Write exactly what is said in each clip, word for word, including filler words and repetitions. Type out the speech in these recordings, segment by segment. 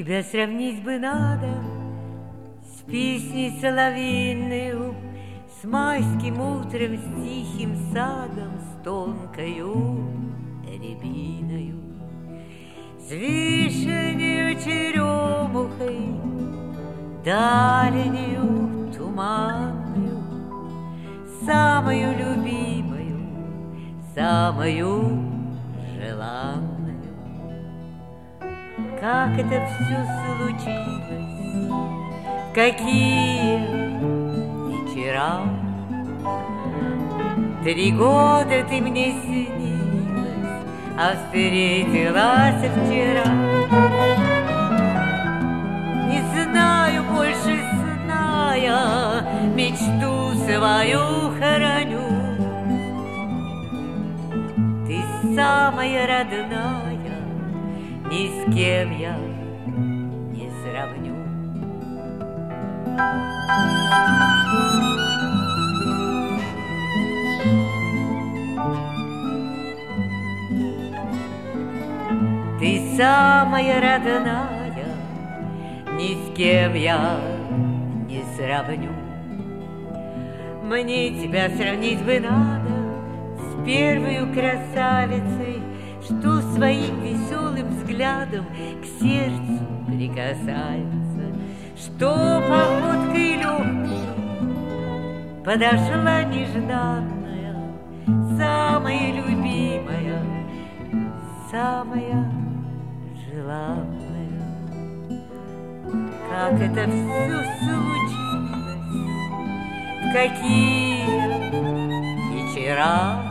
Тебя сравнить бы надо с песней соловьиную, с майским утром, с тихим садом, с тонкою рябиною, с вишенью черемухой, дальнюю туманную, самую любимую, самую желанную. Как это все случилось, какие вечера. Три года ты мне снилась, а встретилась вчера. Не знаю больше, зная, мечту свою хороню. Ты самая родная, ни с кем я не сравню. Ты самая родная, ни с кем я не сравню. Мне тебя сравнить бы надо с первой красавицей, что своим веселым взглядом к сердцу прикасается, что походкой легкой подошла нежданная, самая любимая, самая желанная. Как это все случилось, в какие вечера.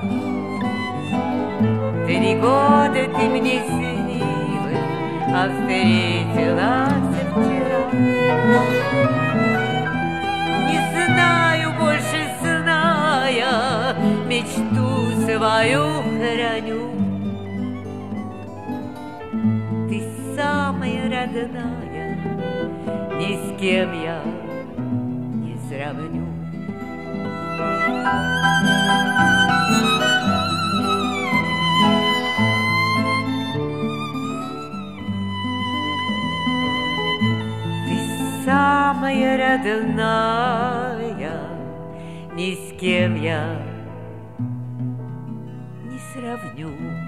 Три года ты мне снилась, а встретилась вчера. Не знаю больше, зная, мечту свою храню. Ты самая родная, ни с кем я не сравню. Самая родная, ни с кем я не сравню.